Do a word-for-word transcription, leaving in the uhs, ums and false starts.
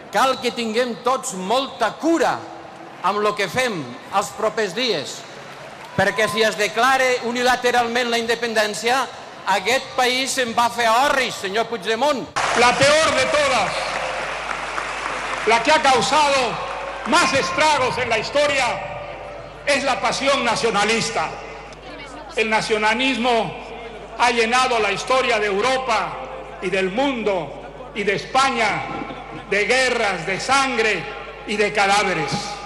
cal que tinguem tots molta cura amb el que fem els propers dies, perquè si es declara unilateralment la independència, aquest país se'n va fer orris, senyor Puigdemont. La peor de todas, la que ha causado más estragos en la historia, es la pasión nacionalista. El nacionalismo ha llenado la historia de Europa y del mundo y de España de guerras, de sangre y de cadáveres.